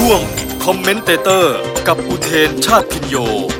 ช่วงคอมเมนเตเตอร์กับอุเทนชาติพิญโย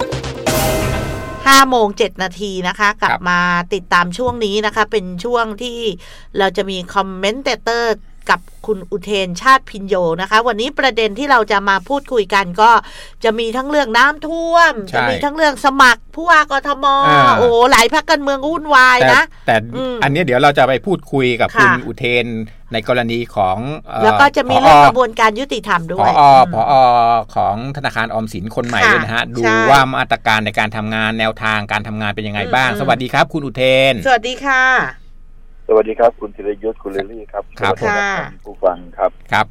5:07 นาทีนะคะกลับมาติดตามช่วงนี้นะคะเป็นช่วงที่เราจะมีคอมเมนเตเตอร์กับคุณอุเทนชาติพิญโยนะคะวันนี้ประเด็นที่เราจะมาพูดคุยกันก็จะมีทั้งเรื่องน้ำท่วมจะมีทั้งเรื่องสมัครผู้ว่ากทมโอ้หลายพรรคการเมืองวุ่นวายนะแต่อันนี้เดี๋ยวเราจะไปพูดคุยกับคุณอุเทนในกรณีของแล้วก็จะมีเรื่องกระบวนการยุติธรรมด้วยผอ.ของธนาคารออมสินคนใหม่ด้วยนะฮะดูว่ามาตรการในการทำงานแนวทางการทำงานเป็นยังไงบ้างสวัสดีครับคุณอุเทนสวัสดีค่ะสวัสดีครับคุณธีรยุทธคุณเลลี่ครับครับผู้ฟังครับครับ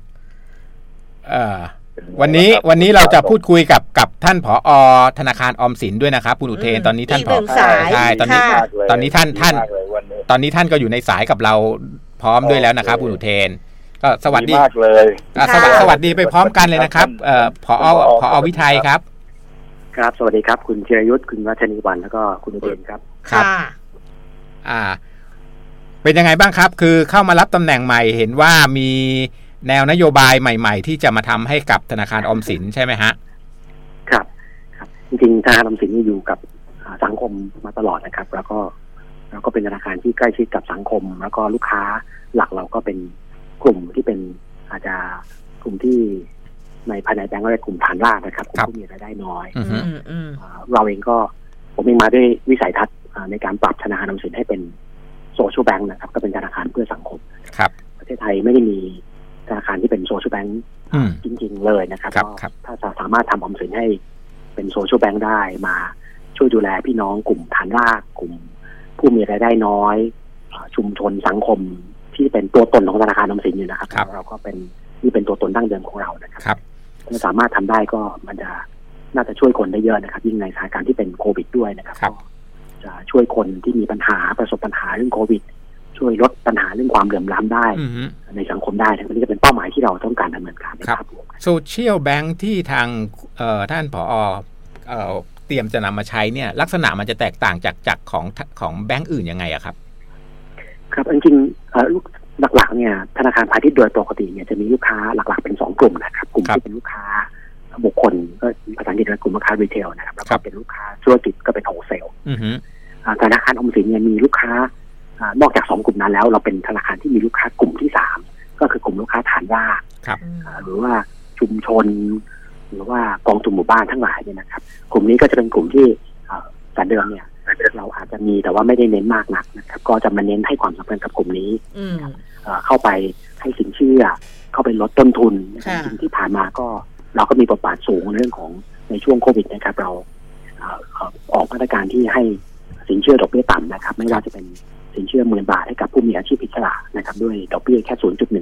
วันนี้เราจะพูดคุยกับท่านผอ.ธนาคารออมสินด้วยนะครับคุณอุเทนตอนนี้ท่านผอ.ใช่ตอนนี้ท่านก็อยู่ในสายกับเราพร้อมด้วยแล้วนะครับคุณอุเทนก็สวัสดีมากเลยสวัสดีไปพร้อมกันเลยนะครับผอ.วิทัยครับครับสวัสดีครับคุณธีรยุทธคุณวัชรีวรรณแล้วก็คุณอุเทนครับครับเป็นยังไงบ้างครับคือเข้ามารับตำแหน่งใหม่เห็นว่ามีแนวนโยบายใหม่ๆที่จะมาทำให้กับธนาคารออมสินใช่ไหมฮะครับจริงๆธนาคารออมสินอยู่กับสังคมมาตลอดนะครับแล้วก็เป็นธนาคารที่ใกล้ชิดกับสังคมแล้วก็ลูกค้าหลักเราก็เป็นกลุ่มที่เป็นอาจจะกลุ่มที่ในภายในแบงก์ก็เรียกกลุ่มฐานรากนะครับกลุ่มที่มีรายได้น้อยเราเองก็ผมเองมาด้วยวิสัยทัศน์ในการปรับธนาคารออมสินให้เป็นโซเชียลแบงก์นะครับก็เป็นธนาคารเพื่อสังคมครับประเทศไทยไม่ได้มีธนาคารที่เป็นโซเชียลแบงก์จริงๆเลยนะครับก็ถ้าสามารถทำออมสินให้เป็นโซเชียลแบงก์ได้มาช่วยดูแลพี่น้องกลุ่มฐานรากกลุ่มผู้มีรายได้น้อยชุมชนสังคมที่เป็นตัวตนของธนาคารออมสินอยู่นะครับเราก็เป็นนี่เป็นตัวตนดั้งเดิมของเรานะครับถ้าสามารถทำได้ก็มันจะน่าจะช่วยคนได้เยอะนะครับยิ่งในสถานการณ์ที่เป็นโควิดด้วยนะครับจะช่วยคนที่มีปัญหาประสบปัญหาเรื่องโควิดช่วยลดปัญหาเรื่องความเหลื่อมล้ำได้ในสังคมได้ทั้งนี้จะเป็นเป้าหมายที่เราต้องการดำเนินการครับโซเชียลแบงค์ที่ทางท่านผอ.เตรียมจะนำมาใช้เนี่ยลักษณะมันจะแตกต่างจากของแบงค์อื่นยังไงอะครับครับจริงๆหลักๆเนี่ยธนาคารพาณิชย์โดยปกติเนี่ยจะมีลูกค้าหลักๆเป็น2กลุ่มนะครับกลุ่มที่เป็นลูกค้าบุคคลก็ภาษาอังกฤษเรียกกลุ่มลูกค้ารีเทลนะครับแล้วก็เป็นลูกค้าธุรกิจก็เป็นโฮลเซลธนาคารออมสินเนี่ยมีลูกค้านอกจาก2กลุ่มนั้นแล้วเราเป็นธนาคารที่มีลูกค้ากลุ่มที่3ก็คือกลุ่มลูกค้าฐานรากหรือว่าชุมชนหรือว่ากองทุนหมู่บ้านทั้งหลายเนี่ยนะครับกลุ่มนี้ก็จะเป็นกลุ่มที่แต่เดิมเนี่ยเราอาจจะมีแต่ว่าไม่ได้เน้นมากนักนะครับก็จะมาเน้นให้ความสำคัญกับกลุ่มนี้เข้าไปให้สินเชื่อเข้าไปลดต้นทุนจริงที่ผ่านมาก็เราก็มีบทบาทสูงในเรื่องของในช่วงโควิดนะครับเราออกมาตรการที่ให้สินเชื่อดอกเบี้ยต่ำนะครับไม่ว่าจะเป็นสินเชื่อ10,000 บาทให้กับผู้มีอาชีพอิสระนะครับด้วยดอกเบี้ยแค่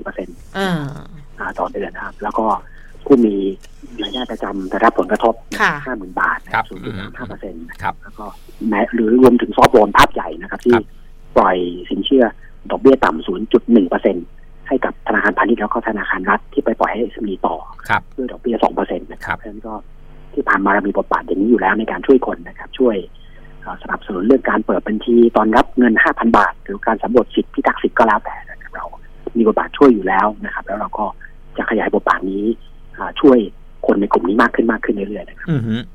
0.1% ต่อเดือนนะครับแล้วก็ผู้มีรายได้ประจำได้รับผลกระทบ 50,000 บาท 0.35% นะครับแล้วก็แม้หรือรวมถึงซอฟต์โลนภาพใหญ่นะครับที่ปล่อยสินเชื่อดอกเบี้ยต่ำ 0.1% ให้กับธนาคารพาณิชย์แล้วก็ธนาคารรัฐที่ไปปล่อยให้ SME ต่อด้วยดอกเบี้ย 2% นะครับเพราะฉะนั้นก็ที่ผ่านมาเรามีบทบาทอย่างนี้อยู่แล้วในการช่วยคนนะครับช่วยสนับสนุนเรื่องการเปิดบัญชีตอนรับเงิน 5,000 บาทหรือการสำรวจสิทธิพิทักษ์สิทธิ์ก็แล้วแต่นะครับเรามีบทบาทช่วยอยู่แล้วนะครับแล้วเราก็จะขยายบทบาทนี้ช่วยคนในกลุ่มนี้มากขึ้นเรื่อยๆนะครับ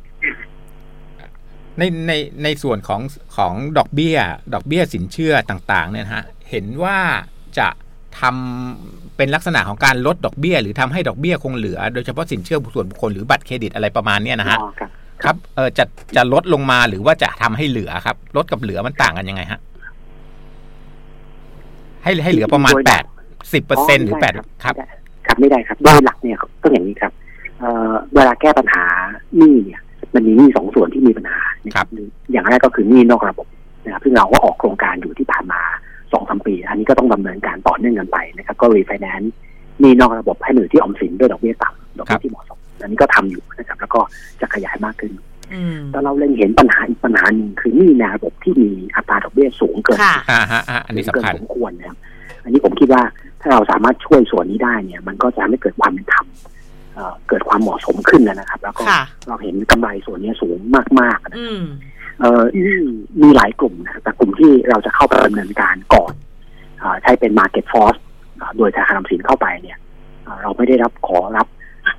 ในส่วนของดอกเบี้ยสินเชื่อต่างๆเนี่ยฮะเห็นว่าจะทำเป็นลักษณะของการลดดอกเบี้ยหรือทำให้ดอกเบี้ยคงเหลือโดยเฉพาะสินเชื่อส่วนบุคคลหรือบัตรเครดิตอะไรประมาณนี้นะฮะครับจะลดลงมาหรือว่าจะทำให้เหลือครับลดกับเหลือมันต่างกันยังไงฮะให้เหลือประมาณ 10% หรือ 8% ครับไม่ได้ครับโดยหลักเนี่ยก็อย่างนี้ครับเวลาแก้ปัญหาหนี้เนี่ยมันมีหนี้2ส่วนที่มีปัญหานะครับอย่างแรกก็คือหนี้นอกระบบนะครับซึ่งเราก็ออกโครงการอยู่ที่ผ่านมา 2-3 ปีอันนี้ก็ต้องดำเนินการต่อเนื่องกันไปนะครับก็รีไฟแนนซ์หนี้นอกระบบให้หน่วยที่ออมสินด้วยดอกเบี้ยต่ำดอกเบี้ยที่เหมาะสมอันนี้ก็ทำอยู่นะครับแล้วก็จะขยายมากขึ้นแต่เราเล็งเห็นปัญหาอีกปัญหาหนึ่งคือหนี้ในระบบที่มีอัตราดอกเบี้ยสูงเกินอันนี้สำคัญสมควรนะครับอันนี้ผมคิดว่าถ้าเราสามารถช่วยส่วนนี้ได้เนี่ยมันก็จะไม่เกิดความเป็นธรรมเกิดความเหมาะสมขึ้นนะครับแล้วก็เราเห็นกำไรส่วนนี้สูงมากๆนะครับมีหลายกลุ่มนะแต่กลุ่มที่เราจะเข้าไปดำเนินการก่อนใช้เป็น Market Force โดยธนาคารออมสินเข้าไปเนี่ยเราไม่ได้ขอรับ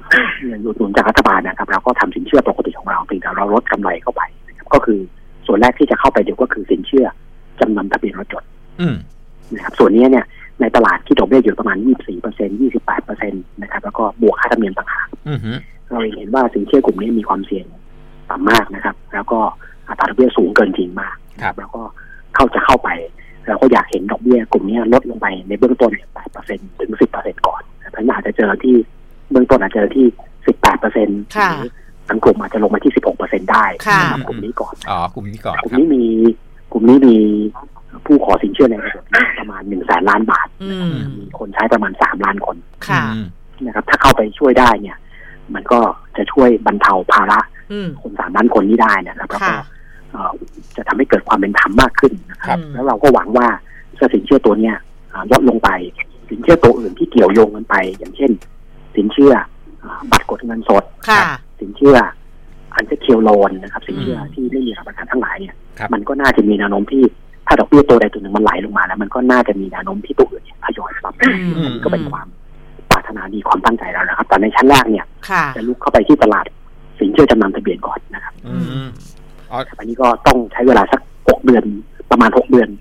เงินอุดหนุนจากรัฐบาลนะครับเราก็ทำสินเชื่อปกติของเราเพียงแต่เราลดกำไรเข้าไปนะครับก็คือส่วนแรกที่จะเข้าไปเดี๋ยวก็คือสินเชื่อจำนำทะเบียนรถยนต์นะครับส่วนนี้เนี่ยในตลาดที่ดอกเบี้ยอยู่ประมาณ 24% 28% นะครับแล้วก็บวกค่าธรรมเนียมต่างหากเราเห็นว่าสินเชื่อกลุ่มนี้มีความเสี่ยงต่ำมากนะครับแล้วก็อัตราดอกเบี้ยสูงเกินจริงมากแล้วก็เข้าไปเราก็อยากเห็นดอกเบี้ยกลุ่มนี้ลดลงไปในเบื้องต้น 8% ถึง 10% ก่อนเพราะฉะนั้นอาจจะเจอที่เบื้องต้นอาจจะเจอที่ 18% หรือทางกลุ่มอาจจะลงมาที่ 16% ได้สำหรับกลุ่มนี้ก่อนกลุ่มนี้ก่อนกลุ่มนี้มีผู้ขอสินเชื่อในระบบประมาณ 100,000 ล้านบาทมีคนใช้ประมาณ3ล้านคนนะครับถ้าเข้าไปช่วยได้เนี่ยมันก็จะช่วยบรรเทาภาระคน3ล้านคนนี้ได้นะครับแล้วก็จะทำให้เกิดความเป็นธรรมมากขึ้นนะครับแล้วเราก็หวังว่าสินเชื่อตัวเนี้ยลดลงไปสินเชื่อตัวอื่นที่เกี่ยวโยงกันไปอย่างเช่นสินเชื่อบัตรกดเงินสดสินเชื่ออันเซคิวร์โลนนะครับสินเชื่อที่ไม่มีหลักประกันทั้งหลายเนี่ยมันก็น่าจะมีแนวโน้มที่ถ้าดอกเบี้ยตัวใดตัวหนึ่งมันไหลลงมาแล้วมันก็น่าจะมีแนวโน้มที่ตัวอื่นทยอยปรับก็เป็นความปรารถนาดีความตั้งใจแล้วนะครับแต่ในชั้นแรกเนี่ยจะลุกเข้าไปที่ตลาดสินเชื่อจำนำทะเบียนก่อนนะครับอันนี้ก็ต้องใช้เวลาสัก6 เดือนประมาณ6 เดือน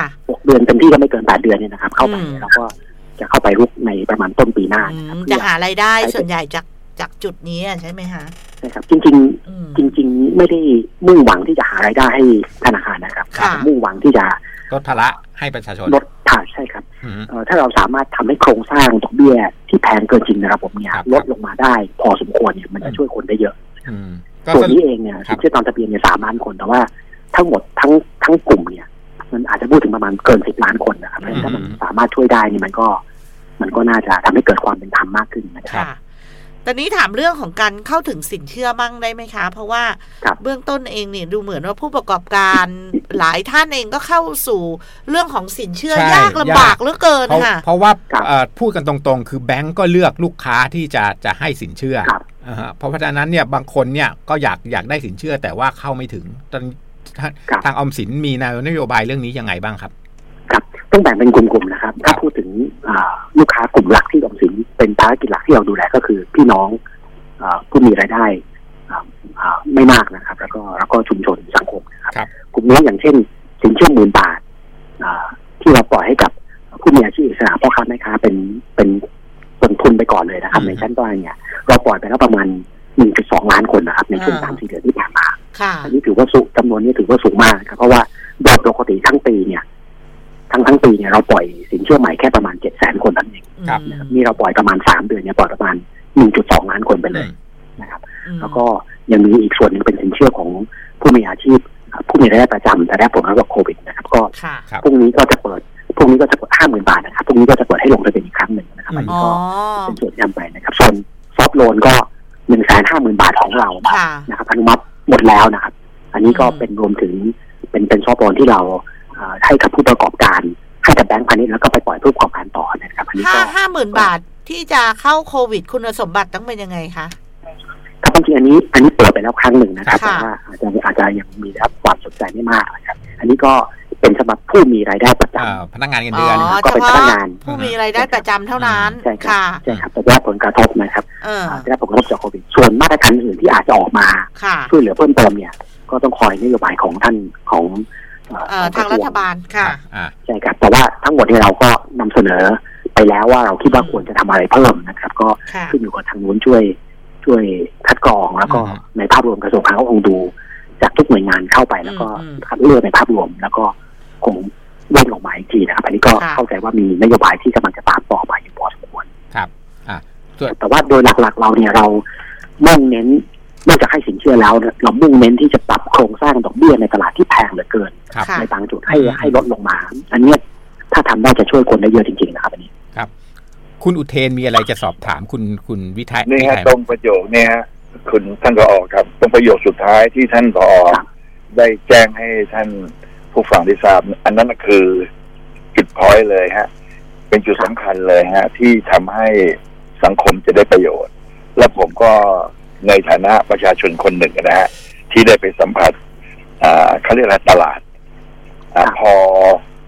6 เดือนเต็มที่ก็ไม่เกิน8 เดือนเนี่ยนะครับเข้าไปแล้วก็จะเข้าไปลุกในประมาณต้นปีหน้าจะหารายได้ส่วนใหญ่จากจุดนี้ใช่ไหมคะใช่ครับจริงไม่ได้มุ่งหวังที่จะหารายได้ให้ธนาคารนะครับมุ่งหวังที่จะลดภาระให้ประชาชนลดภาระใช่ครับถ้าเราสามารถทำให้โครงสร้างดอกเบี้ยที่แพงเกินจริงในระบบเนี่ยลดลงมาได้พอสมควรเนี่ยมันจะช่วยคนได้เยอะส่วนนี้เองเนี่ยสินเชื่อตามทะเบียนเนี่ย3 ล้านคนแต่ว่าทั้งหมดทั้งกลุ่มเนี่ยมันอาจจะพูดถึงประมาณเกิน10 ล้านคนนะครับถ้ามันสามารถช่วยได้นี่มันก็น่าจะทำให้เกิดความเป็นธรรมมากขึ้นนะครับตอนนี้ถามเรื่องของการเข้าถึงสินเชื่อบ้างได้ไหมคะเพราะว่าเบื้องต้นเองเนี่ยดูเหมือนว่าผู้ประกอบการหลายท่านเองก็เข้าสู่เรื่องของสินเชื่อยากลำบากเหลือเกินค่ะเพราะว่าพูดกันตรงๆคือแบงก์ก็เลือกลูกค้าที่จะให้สินเชื่อเพราะฉะนั้นเนี่ยบางคนเนี่ยก็อยากได้สินเชื่อแต่ว่าเข้าไม่ถึงทางออมสินมีนโยบายเรื่องนี้ยังไงบ้างครับครับต้องแบ่งเป็นกลุ่มๆนะครับถ้าพูดถึงลูกค้ากลุ่มหลักที่ออมสินเป็นภารกิจหลักที่เราดูแลก็คือพี่น้องผู้มีรายได้ไม่มากนะครับแล้วก็ชุมชนสังคมนะครับกลุ่มนี้อย่างเช่นสินเชื่อ10,000 บาทที่เราปล่อยให้กับผู้มีอาชีพอิสระพ่อค้าแม่ค้าเป็นต้นทุนไปก่อนเลยนะครับในชั้นต้นเนี่ยเราปล่อยไปแล้วประมาณ 1.2 ล้านคนนะครับในช่วง 3-4 เดือนที่ผ่านมาอันนี้ถือว่าสูงจำนวนนี้ถือว่าสูงมากครับเพราะว่าโดยปกติทั้งปีเนี่ยทั้งปีเนี่ยเราปล่อยสินเชื่อใหม่แค่ประมาณ 700,000 คนเท่านั้นเองนี่เราปล่อยประมาณ3 เดือนเนี่ยปล่อยประมาณ 1.2 ล้านคนไปเลยนะครับแล้วก็ยังมีอีกส่วนนึงเป็นสินเชื่อของผู้มีอาชีพผู้มีรายได้ประจำแต่ได้ผลกระทบโควิดนะครับก็พรุ่งนี้ก็จะเปิด 50,000 บาทนะครับพรุ่งนี้ก็จะเปิดให้ลงทะเบียนอีกครั้งหนึ่งนะครับอันนี้ก็เป็นส่วนที่ทำไปนะครับส่วนซอฟท์โลนก็ 150,000 บาทของเรานะครับอนุมัติหมดแล้วนะครับอันนี้ก็เป็นรวมถึงเป็นซอฟท์โลนที่เราให้กับผู้ประกอบการให้กับแบงก์พาณิชย์แล้วก็ไปปล่อยผู้ประกอบการต่อนะครับอันนี้ก็ 50,000 บาทที่จะเข้าโควิดคุณสมบัติต้องเป็นยังไงคะครับจริงๆอันนี้เปิดไปแล้วครั้งหนึ่งนะครับแต่ว่าอาจจะยังมีรับความสนใจไม่มากนะครับอันนี้ก็เป็นสำหรับผู้มีรายได้ประจำพนักงานเงินเดือนก็เป็นพนักงานผู้มีรายได้ประจำเท่านั้นค่ะใช่ครับจะได้รับผลกระทบนะครับจะได้รับผลกระทบจากโควิดส่วนมาตรการอื่นที่อาจจะออกมาช่วยเหลือเพิ่มเติมเนี่ยก็ต้องคอยนโยบายของท่านของทางรัฐบาลค่ะใช่ครับแต่ว่าทั้งหมดที่เราก็นำเสนอไปแล้วว่าเราคิดว่าควรจะทำอะไรเพิ่มนะครับก็ขึ้นอยู่กับทางนู้นช่วยคัดกรองแล้วก็ในภาพรวมกระทรวงการคงดูจากทุกหน่วยงานเข้าไปแล้วก็คัดเลือกในภาพรวมแล้วก็คงเล่นออกมาอีกทีนะครับอันนี้ก็เข้าใจว่ามีนโยบายที่กำลังจะตามต่อมาอยู่พอสมควรครับแต่ว่าโดยหลักๆเราเนี่ยเรามุ่งเน้นนอกจากให้สินเชื่อแล้วเรามุ่งเน้นที่จะปรับโครงสร้างดอกเบี้ยในตลาดที่แพงเหลือเกินในบางจุดให้ลดลงมาอันนี้ถ้าทำได้จะช่วยคนได้เยอะจริงๆนะครับอันนี้ครับคุณอุเทนมีอะไรจะสอบถามคุณวิทัยนี่ฮะตรงประโยคเนี่ยฮะคุณท่านผอ.ครับตรงประโยคสุดท้ายที่ท่านผอ.ได้แจ้งให้ท่านผู้ฟังได้ทราบอันนั้นคือจุดพอยต์เลยฮะเป็นจุดสำคัญเลยฮะที่ทำให้สังคมจะได้ประโยชน์และผมก็ในฐานะประชาชนคนหนึ่งนะฮะที่ได้ไปสัมผัสเขาเรียกอะไรตลาดพอ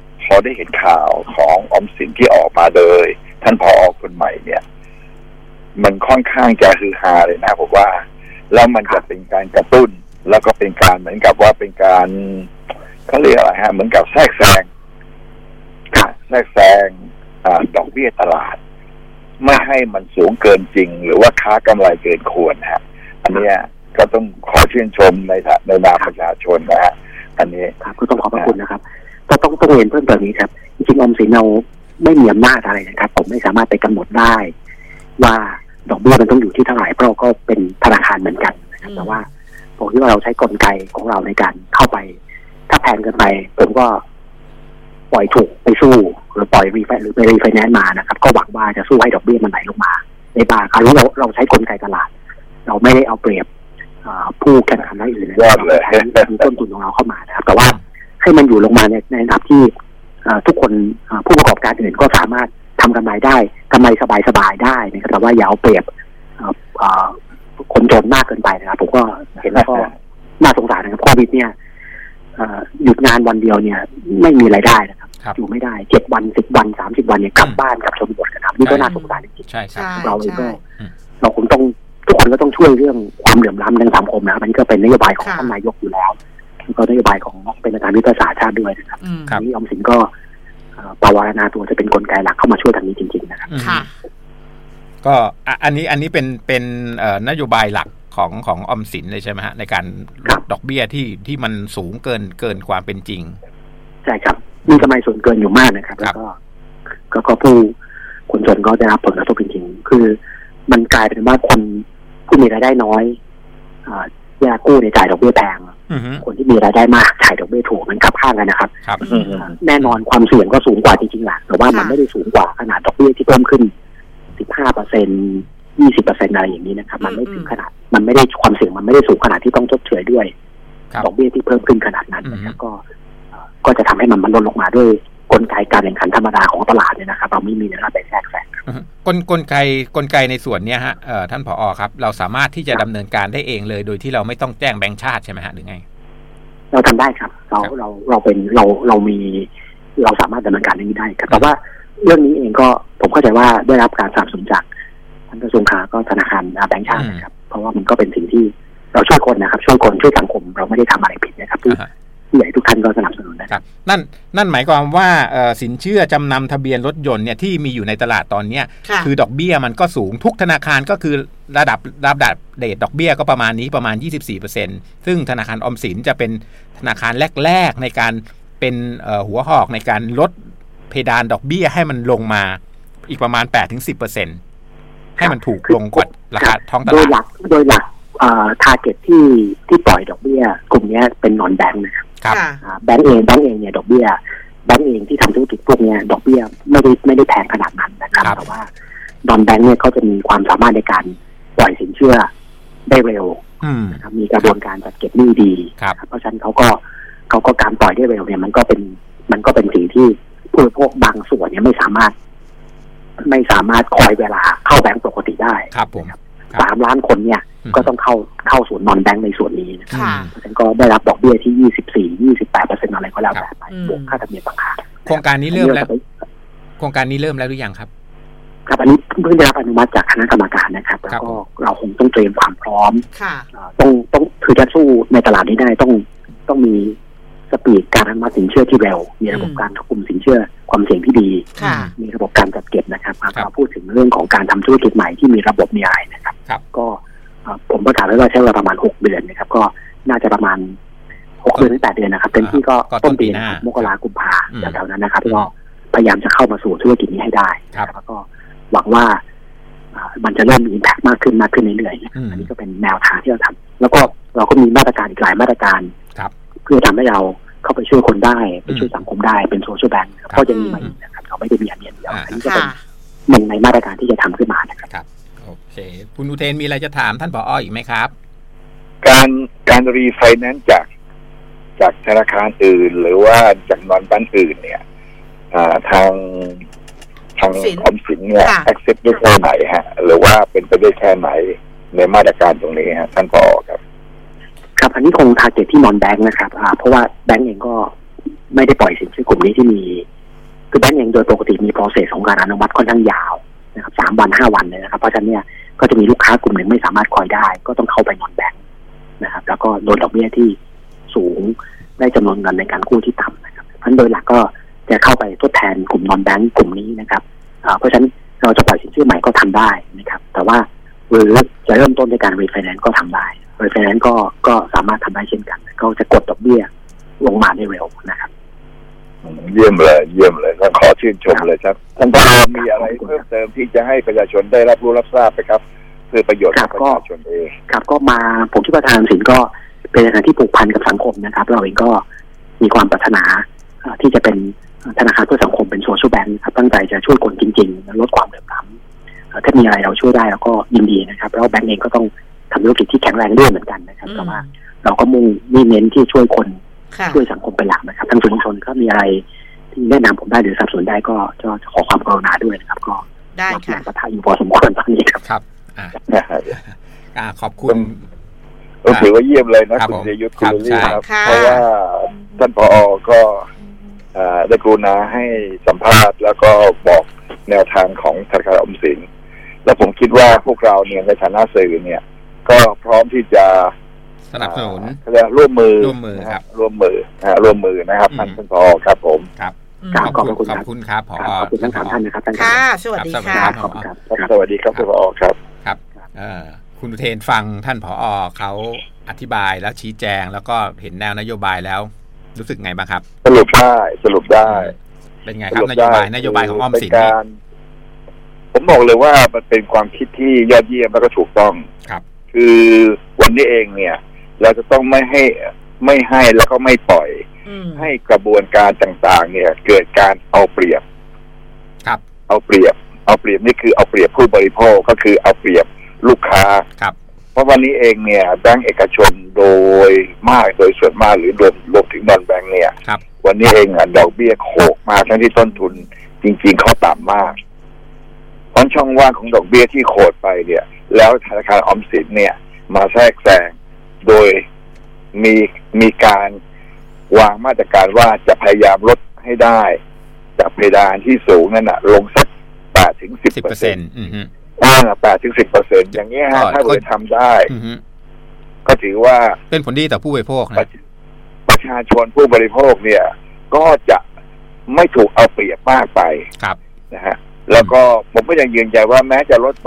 ได้เห็นข่าวของออมสินที่ออกมาโดยท่านผอ.คนใหม่เนี่ยมันค่อนข้างจะฮือฮาเลยนะผมว่าแล้วมันจะเป็นการกระตุ้นแล้วก็เป็นการเหมือนกับว่าเป็นการเขาเรียกอะไรฮะเหมือนกับแทรกแซงดอกเบี้ยตลาดไม่ให้มันสูงเกินจริงหรือว่าค้ากำไรเกินควรฮะอันนี้ก็ต้องขอชื่นชมในนามประชาชนนะฮะอันนี้ครับก็ต้องขอบพระคุณนะครับต้องเรียนเพิ่มเติมนี้ครับจริงๆออมสินเราไม่มีอำนาจอะไรนะครับผมไม่สามารถไปกำหนดได้ว่าดอกเบี้ยมันต้องอยู่ที่เท่าไหร่เพราะเราก็เป็นธนาคารเหมือนกันนะครับแต่ว่าผมคิดว่าเราใช้กลไกของเราในการเข้าไปถ้าแพงเกินไปผมก็ปล่อยถูกไปสู้หรือปล่อยรีไฟแนนซ์มานะครับก็หวังว่าจะสู้ให้ดอกเบี้ยมันไหลลงมาในบางครั้งเราใช้กลไกตลาดเราไม่ได้เอาเปรียบผู้แข่งขันรายอื่นนะครับใช้ต้นทุนของเราเข้ามานะครับแต่ว่าให้มันอยู่ลงมาในระดับที่ทุกคนผู้ประกอบการอื่นก็สามารถทำกำไรได้กำไรสบายๆได้นะครับแต่ว่าอย่าเอาเปรียบคนจนมากเกินไปนะครับผมก็เห็นแล้วก็น่าสงสารนะครับโควิดเนี่ยหยุดงานวันเดียวเนี่ยไม่มีรายได้นะครับอยู่ไม่ได้7 วัน10 วัน30 วันเนี่ยกลับบ้านกับชนบทนะครับนี่ก็น่าสงสารจริงๆใช่เราเองก็เราคงต้องทุกคนก็ต้องช่วยเรื่องความเหลื่อมล้ำในสังคมนะมันก็เป็นนโยบายของท่านนายกอยู่แล้วก็นโยบายของเป็นประธานยุทธศาสตร์ชาติด้วยนะครับนี่ออมสินก็ปวารณาตัวจะเป็นกลไกหลักเข้ามาช่วยทางนี้จริงๆนะครับก็อันนี้เป็นนโยบายหลักของออมสินเลยใช่ไหมฮะในการลดดอกเบี้ยที่มันสูงเกินความเป็นจริงใช่ครับมีกำไรส่วนเกินอยู่มากนะครับแล้วก็คนจนก็ได้รับผลกระทบจริงๆคือมันกลายเป็นว่าคนผู้มีรายได้น้อยเวลากู้ในจ่ายดอกเบี้ยแพงคนที่มีรายได้มากจ่ายดอกเบี้ยถูกมันกลับข้างกันนะครับแน่นอนความเสี่ยงก็สูงกว่าจริงๆแหละแต่ว่ามันไม่ได้สูงกว่าขนาดดอกเบี้ยที่เพิ่มขึ้น 15% 20% อะไรอย่างนี้นะครับมันไม่ถึงขนาดมันไม่ได้ความเสี่ยงมันไม่ได้สูงขนาดที่ต้องชดเชยด้วยดอกเบี้ยที่เพิ่มขึ้นขนาดนั้นนะครับก็จะทำให้มันลดลงมาด้วยกลไกการแข่งขันธรรมดาของตลาดเนี่ยนะครับเราไม่มีอะไรไปแทรกแซงกลไกในส่วนนี้ฮะท่านผอ.ครับเราสามารถที่จะดำเนินการได้เองเลยโดยที่เราไม่ต้องแจ้งแบงก์ชาติใช่ไหมฮะหรือไงเราทำได้ครับเราสามารถดำเนินการเรื่องนี้ได้ครับแต่ว่าเรื่องนี้เองก็ผมเข้าใจว่าได้รับการสนับสนุนจากทั้งกระทรวงคลังก็ธนาคารแบงก์ชาตินะครับเพราะว่ามันก็เป็นสิ่งที่เราช่วยคนนะครับช่วยคนช่วยสังคมเราไม่ได้ทำอะไรผิดนะครับที่ใหญ่ทุกท่านก็สนับสนุนนะครับนั่นหมายความว่าสินเชื่อจำนำทะเบียนรถยนต์เนี่ยที่มีอยู่ในตลาดตอนนี้คือดอกเบี้ยมันก็สูงทุกธนาคารก็คือระดับเรทดอกเบี้ยก็ประมาณนี้ประมาณ 24% ซึ่งธนาคารออมสินจะเป็นธนาคารแรกๆในการเป็นหัวหอกในการลดเพดานดอกเบี้ยให้มันลงมาอีกประมาณ 8-10% ให้มันถูกลงกว่าราคาท้องตลาดโดยหลักtarget ที่ปล่อยดอกเบี้ยกลุ่มนี้เป็นนอนแบงค์นะครับแบงค์เองเนี่ยดอกเบี้ยแบงค์เองที่ทำธุรกิจพวกนี้ดอกเบี้ยไม่ได้แพงขนาดนั้นนะครับแต่ว่านอนแบงค์เนี่ยเขาจะมีความสามารถในการปล่อยสินเชื่อได้เร็วนะครับมีกระบวนการจัดเก็บหนี้ดีเพราะฉะนั้นเขาก็การปล่อยได้เร็วเนี่ยมันก็เป็นสิ่งที่ผู้บริโภคบางส่วนเนี่ยไม่สามารถคอยเวลาเข้าแบงก์ปกติได้ครับผม 3 ล้านคนเนี่ยก็ต้องเข้าส่วนนอนแบงก์ในส่วนนี้นะครับเพราะฉะนั้นก็ได้รับดอกเบี้ยที่ 24-28% อะไรก็แล้วแต่ไปบวกค่าธรรมเนียมต่างหากโครงการนี้เริ่มแล้วหรือยังครับครับอันนี้เพิ่งได้รับอนุมัติจากคณะกรรมการนะครับแล้วก็เราคงต้องเตรียมความพร้อมต้องคือจะสู้ในตลาดนี้ได้ต้องมีสปีดการอนุมัติสินเชื่อที่เร็วมีระบบการควบคุมสินเชื่อความเสี่ยงที่ดีมีระบบการจัดเก็บนะครับเราพูดถึงเรื่องของการทำธุรกิจใหม่ที่มีระบบมีอะไรนะครับก็ผมประกาศไว้ว่าใช้เวลาประมาณ6 เดือนนะครับก็น่าจะประมาณ6 เดือนถึง 8 เดือนนะครับเต็มที่ก็ต้นปีมกราคมกุมภาพันธ์แถวๆนั้นนะครับก็พยายามจะเข้ามาสู่ธุรกิจนี้ให้ได้แล้วก็หวังว่ามันจะเริ่มมี impact มากขึ้นเรื่อยๆอันนี้ก็เป็นแนวทางที่เราทำแล้วก็เราก็มีมาตรการอีกหลายมาตรการเพื่อทำให้เราเข้าไปช่วยคนได้ไปช่วยสังคมได้เป็นโซเชียลแบงก์ก็จะมีมาอีกนะครับเราไม่ได้มีอันเดียวอันนี้ก็เป็นหนึ่งในมาตรการที่จะทำขึ้นมานะครับโอเคคุณอุเทนมีอะไรจะถามท่านผอ.อีกไหมครับการรีไฟแนนซ์จากธนาคารอื่นหรือว่าจากนอนแบงก์อื่นเนี่ยทางออมสินเนี่ย accept ได้แค่ไหนฮะหรือว่าเป็นไปได้แค่ไหนในมาตรการตรงนี้ฮะท่านผอ.ครับอันนี้คง target ที่นอนแบงค์นะครับเพราะว่าแบงค์เองก็ไม่ได้ปล่อยสินเชื่อกลุ่มนี้ที่มีคือแบงค์เองโดยปกติมี process ของการอนุมัติค่อนข้างยาวนะครับ3 วัน 5 วันเลยนะครับเพราะฉะนั้นเนี่ยก็จะมีลูกค้ากลุ่มหนึ่งไม่สามารถคอยได้ก็ต้องเข้าไปนอนแบงค์นะครับแล้วก็โดนดอกเบี้ยที่สูงได้จำนวนเงินในการกู้ที่ต่ำนะครับเพราะฉะนั้นโดยหลักก็จะเข้าไปทดแทนกลุ่มนอนแบงค์กลุ่มนี้นะครับเพราะฉะนั้นเราจะปล่อยสินเชื่อใหม่ก็ทำได้นะครับแต่ว่าหรือจะเริ่มต้นในการรีไฟแนนซ์ก็ทำได้รีไฟแนนซ์ก็สามารถทำได้เช่นกันก็จะกดดอกเบี้ยลงมาได้เร็วนะครับเยี่ยมเลยต้องขอชื่นชมเลยครับท่านผอ.มีอะไรเพิ่มเติมที่จะให้ประชาชนได้รับรู้รับทราบไหมครับเพื่อประโยชน์ของประชาชนเองครับก็มาผมคิดว่าธนาคารออมสินก็เป็นธนาคารที่ผูกพันกับสังคมนะครับเราเองก็มีความปรารถนาที่จะเป็นธนาคารเพื่อสังคมเป็นโซเชียลแบงค์ครับตั้งใจจะช่วยคนจริงๆลดความเหลื่อมล้ำถ้ามีอะไรเราช่วยได้เราก็ยินดีนะครับแล้วแบงก์เองก็ต้องทำธุรกิจที่แข็งแรงด้วยเหมือนกันนะครับแต่ว่าเราก็มุ่งเน้นที่ช่วยคนช่วยสังคมเป็นหลักนะครับทางสื่อมวลชนก็มีอะไรที่แนะนำผมได้หรือสนับสนุนได้ก็จะขอความกรุณาด้วยนะครับก็ได้ค่ะประทานอยู่พอสมควรตอนนี้ครับขอบคุณถือว่าเยี่ยมเลยนะคุณเจยุทธคุณลี่ครับเพราะว่าท่านผอ.ก็ได้กรุณาให้สัมภาษณ์แล้วก็บอกแนวทางของธนาคารออมสินและผมคิดว่าพวกเราเนี่ยในฐานะสื่อเนี่ยก็พร้อมที่จะสนับสนุนร่วมมือครับร่วมมือนะครับท่านผอ.ครับผมครับขอบคุณครับผอ. ขอบคุณทั้ง3ท่านนะครับค่ะสวัสดีค่ะสวัสดีครับท่านผอ.ครับครับคุณอุเทนฟังท่านผอ.เขาอธิบายแล้วชี้แจงแล้วก็เห็นแนวนโยบายแล้วรู้สึกไงบ้างครับสรุปได้เป็นไงครับนโยบายของออมสินผมบอกเลยว่ามันเป็นความคิดที่ยอดเยี่ยมและก็ถูกต้องครับคือวันนี้เองเนี่ยเราจะต้องไม่ให้แล้วก็ไม่ปล่อยให้กระบวนการต่างๆเนี่ยเกิดการเอาเปรียบครับเอาเปรียบนี่คือเอาเปรียบผู้บริโภคก็คือเอาเปรียบลูกค้าครับเพราะวันนี้เองเนี่ยแบงก์เอกชนโดยส่วนมากหรือรวมถึงนอนแบงก์เนี่ยวันนี้เองดอกเบี้ยโขกมากทั้งที่ต้นทุนจริงๆเขาต่ำมากเพราะช่องว่างของดอกเบี้ยที่โขดไปเนี่ยแล้วธนาคารออมสินเนี่ยมาแทรกแซงโดยมีการวางมาตรการว่าจะพยายามลดให้ได้จากเพดานที่สูงนั่นน่ะลงสัก 8-10% 8-10% อย่างนี้ฮะถ้าเราทำได้ก็ถือว่าเป็นผลดีต่อผู้บริโภคนะประชาชนผู้บริโภคเนี่ยก็จะไม่ถูกเอาเปรียบมากไปนะฮะแล้วก็ผมก็ยังยืนยันว่าแม้จะลดมา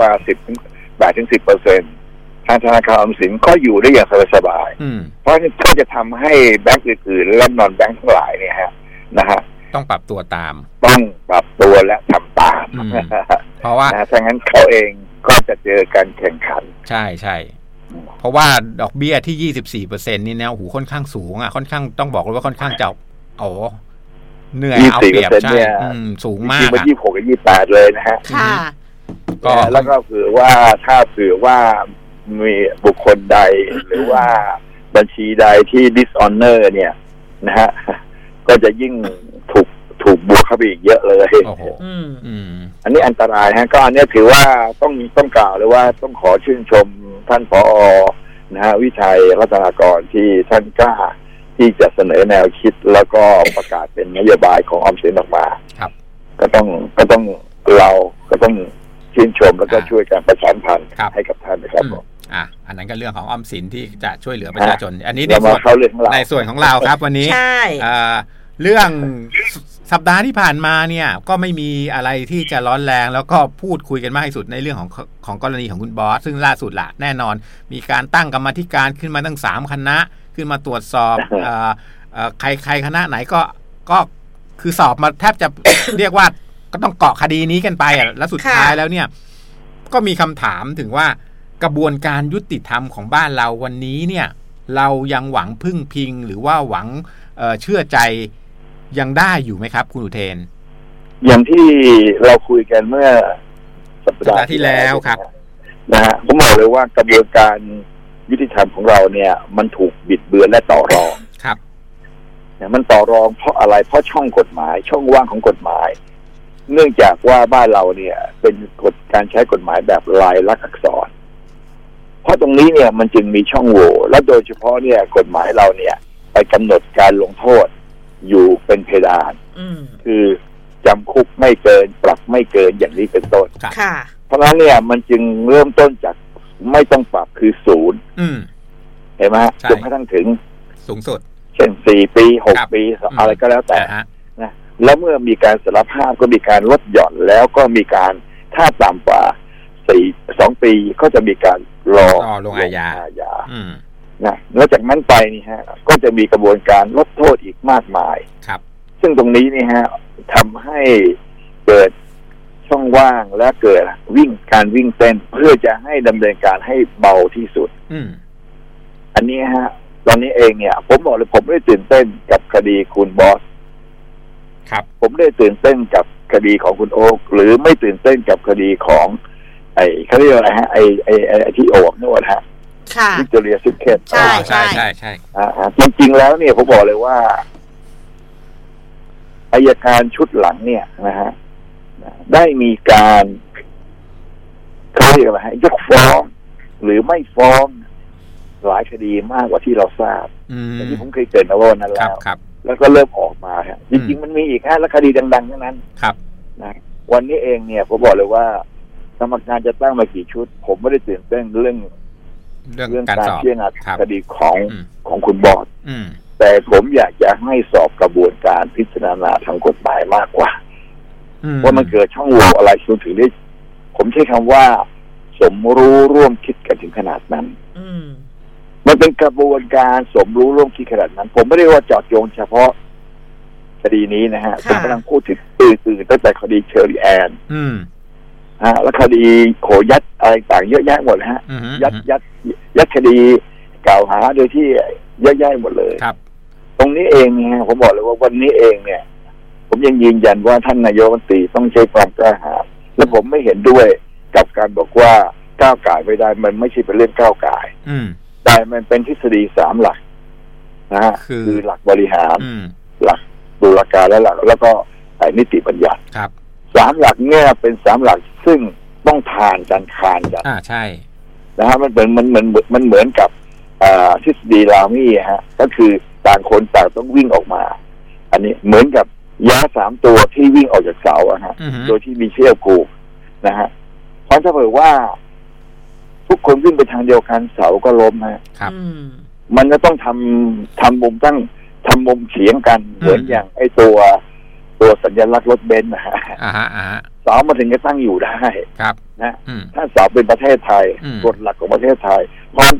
8-10% ทางธนาคารออมสินก็อยู่ได้อย่างสบายๆเพราะถ้าจะทำให้แบงก์อื่นๆและนอนแบงก์ทั้งหลายเนี่ยฮะนะฮะต้องปรับตัวตามต้องปรับตัวและทำตามเพราะว่าถ้างั้นเขาเองก็จะเจอการแข่งขันใช่เพราะว่าดอกเบี้ยที่ 24% นี่นะโอ้โหค่อนข้างสูงค่อนข้างต้องบอกเลยว่าค่อนข้างจะเหนื่อยเอาเปรียบใช่สูงมากที่26 กับ 28เลยนะฮะค่ะก็แล้วก็เผื่อว่ามีบุคคลใดหรือว่าบัญชีใดที่ dishonor เนี่ยนะฮะก็จะยิ่งถูกบวกเข้าไปอีกเยอะเลยอันนี้อันตรายฮะก็อันนี้ถือว่าต้องกล่าวเลยว่าต้องขอชื่นชมท่านผอ.นะฮะวิชัยรัตนากรที่ท่านกล้าที่จะเสนอแนวคิดแล้วก็ประกาศเป็นนโยบายของออมสินออกมาครับก็ต้องเราก็ต้องชื่นชมแล้วก็ช่วยกันประชาสัมพันธ์ให้กับท่านนะครับอันนั้นก็เรื่องของออมสินที่จะช่วยเหลือประชาชนอันนี้ในส่วนของเราครับวันนี้เรื่องสัปดาห์ที่ผ่านมาเนี่ยก็ไม่มีอะไรที่จะร้อนแรงแล้วก็พูดคุยกันมากที่สุดในเรื่องของกรณีของคุณบอสซึ่งล่าสุดละแน่นอนมีการตั้งกรรมธิการขึ้นมาตั้ง3คณะขึ้นมาตรวจสอบใครคณะไหนก็คือสอบมาแทบจะ เรียกว่าก็ต้องเกาะคดีนี้กันไปแล้วสุดท้ายแล้วเนี่ยก็มีคำถามถึงว่ากระบวนการยุติธรรมของบ้านเราวันนี้เนี่ยเรายังหวังพึ่งพิงหรือว่าหวังเชื่อใจยังได้อยู่ไหมครับคุณอุเทนอย่างที่เราคุยกันเมื่อสัปดาห์ที่แล้วครับนะฮะผมบอกเลยว่ากระบวนการยุติธรรมของเราเนี่ยมันถูกบิดเบือนและต่อรองครับเนี่ยมันต่อรองเพราะอะไรเพราะช่องกฎหมายช่องว่างของกฎหมายเนื่องจากว่าบ้านเราเนี่ยเป็นการใช้กฎหมายแบบลายลักษณ์อักษรเพราะตรงนี้เนี่ยมันจึงมีช่องโหว่และโดยเฉพาะเนี่ยกฎหมายเราเนี่ยไปกำหนดการลงโทษอยู่เป็นเพดานคือจำคุกไม่เกินปรับไม่เกินอย่างนี้เป็นต้นเพราะฉะนั้นเนี่ยมันจึงเริ่มต้นจากไม่ต้องปรับคือ0เห็นไหมจนกระทั่งถึงสูงสุดเช่น4 ปี6 ปีอะไรก็แล้วแต่นะแล้วเมื่อมีการสารภาพก็มีการลดหย่อนแล้วก็มีการถ้าต่ำกว่า2 ปีก็จะมีการรอลงอาญานะแล้วจากนั้นไปนี่ฮะก็จะมีกระบวนการลดโทษอีกมากมายครับซึ่งตรงนี้นี่ฮะทำให้เกิดช่องว่างและเกิดการวิ่งเต้นเพื่อจะให้ดำเนินการให้เบาที่สุดอันนี้ฮะตอนนี้เองเนี่ยผมบอกเลยผมไม่ได้ตื่นเต้นกับคดีคุณบอสครับผมไม่ได้ตื่นเต้นกับคดีของคุณโอ๊คหรือไม่ตื่นเต้นกับคดีของเขาเรียกอะไรฮะไอ้ที่โอ๊คนู่นฮะวิกตอเรียซิกเก็ตใช่ใช่ใช่จริงๆแล้วเนี่ยผมบอกเลยว่าอัยการชุดหลังเนี่ยนะฮะได้มีการเขาเรียกอะไรฮะยกฟ้องหรือไม่ฟ้องหลายคดีมากกว่าที่เราทราบที่ผมเคยเกิดมาวันนั้นแล้วก็เริ่มออกมาฮะจริงๆมันมีอีกฮะและคดีดังๆทั้งนั้นนะวันนี้เองเนี่ยผมบอกเลยว่ากรรมการจะตั้งมากี่ชุดผมไม่ได้ตื่นเต้นเรื่องการพิจารณาคดีของคุณบอสแต่ผมอยากจะให้สอบกระบวนการพิจารณาทางกฎหมายมากกว่าว่ามันเกิดช่องโหว่อะไรจนถึงได้ผมใช้คำว่าสมรู้ร่วมคิดกันถึงขนาดนั้นมันเป็นกระบวนการสมรู้ร่วมคิดขนาดนั้นผมไม่ได้ว่าเจาะจงเฉพาะคดีนี้นะฮะผมกำลังพูดถึงอื่นๆตั้งแต่คดีเชอรี่แอนแล้วคดีโขยัดอะไรต่างเยอะแยะหมดฮะยัดคดีกล่าวหาโดยที่เยอะแยะหมดเลยตรงนี้เองเนี่ยผมบอกเลยว่าวันนี้เองเนี่ยผมยังยืนยันว่าท่านนายกรัฐมนตรีต้องใช้ความกล้าหาญและผมไม่เห็นด้วยกับการบอกว่าก้าวก่ายไม่ได้มันไม่ใช่เป็นเรื่องก้าวก่ายแต่มันเป็นทฤษฎี3 หลักนะฮะคือหลักบริหารหลักตุลาการและหลักแล้วก็นิติบัญญัติ3 หลักเนี่ยเป็น3 หลักซึ่งต้องคานกันใช่นะฮะมันเหมือนกับทฤษฎีรามี่ฮะก็คือต่างคนต่างต้องวิ่งออกมาอันนี้เหมือนกับย้า3 ตัวที่วิ่งออกจากเสาอะฮะโดยที่มีเชือกผูกนะฮะเพราะถ้าเผื่อว่าทุกคนวิ่งไปทางเดียวกันเสาก็ล้มฮะมันก็ต้องทำมุมทำมุมเฉียงกันเหมือนอย่างไอ้ตัวสัญลักษณ์รถเบนซ์นะฮะเสามาถึงจะตั้งอยู่ได้นะถ้าเสาเป็นประเทศไทยกฎหลักของประเทศไทยเพราะ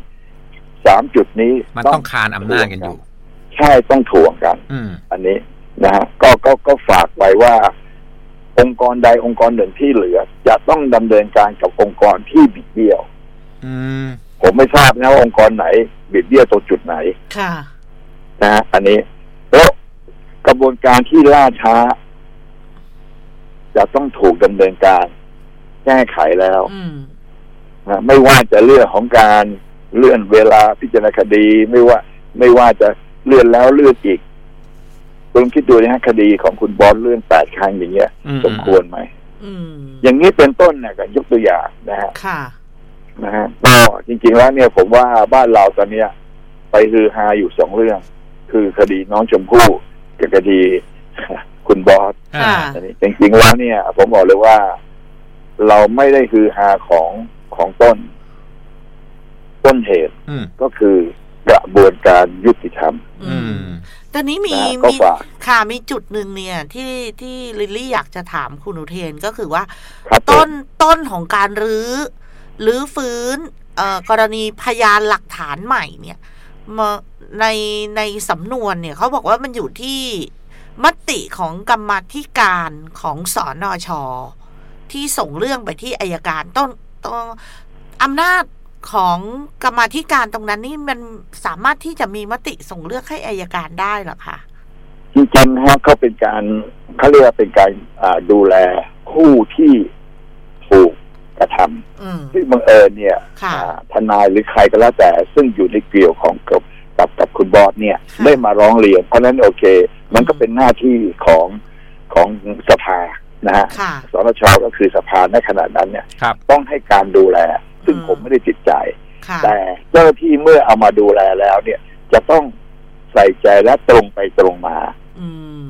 3 จุดนี้มันต้องคานอำนาจกันอยู่ใช่ต้องถ่วงกันอันนี้นะฮะก็ฝากไว้ว่าองค์กรใดองค์กรหนึ่งที่เหลือจะต้องดำเนินการกับองค์กรที่บิดเบี้ยวผมไม่ทราบนะว่าองค์กรไหนบิดเบี้ยวตรงจุดไหนนะฮะอันนี้แล้วกระบวนการที่ล่าช้าจะต้องถูกดำเนินการแก้ไขแล้วนะไม่ว่าจะเรื่องของการเลื่อนเวลาพิจารณาคดีไม่ว่าจะเลื่อนแล้วเลื่อนอีกคุณคิดดูนะฮะคดีของคุณบอสเลื่อน8 ครั้งอย่างเงี้ยสมควรไหมอย่างนี้เป็นต้นเนี่ยกันยกตัวอย่างนะฮะนะฮะก็จริงๆแล้วเนี่ยผมว่าบ้านเราตอนเนี้ยไปฮือฮาอยู่2 เรื่องคือคดีน้องชมพู่กับคดีคุณบอสจริงๆแล้วเนี่ยผมบอกเลยว่าเราไม่ได้ฮือฮาของต้นเหตุก็คือกระบวนการยุติธรรมตอนนี้มีจุดหนึ่งเนี่ยที่ลิลลี่อยากจะถามคุณอุเทนก็คือว่าต้นของการรื้อฟื้นกรณีพยานหลักฐานใหม่เนี่ยในสำนวนเนี่ยเขาบอกว่ามันอยู่ที่มติของกรรมาธิการของสนช.ที่ส่งเรื่องไปที่อัยการต้องอำนาจของกรรมาธิการตรงนั้นนี่มันสามารถที่จะมีมติส่งเรื่องให้อัยการได้หรอคะจริงๆฮะเขาเป็นการเขาเรียกว่าเป็นการดูแลผู้ที่ถูกกระทำที่บังเอิญเนี่ยทนายหรือใครก็แล้วแต่ซึ่งอยู่ในเกี่ยวของกับคุณบอสเนี่ยได้มาร้องเรียนเพราะนั้นโอเคมันก็เป็นหน้าที่ของสภานะฮะสนช.ก็คือสภาในขณะนั้นเนี่ยต้องให้การดูแลซึ่งผมไม่ได้ติดใจแต่เจ้าหน้าที่เมื่อเอามาดูแลแล้วเนี่ยจะต้องใส่ใจและตรงไปตรงมา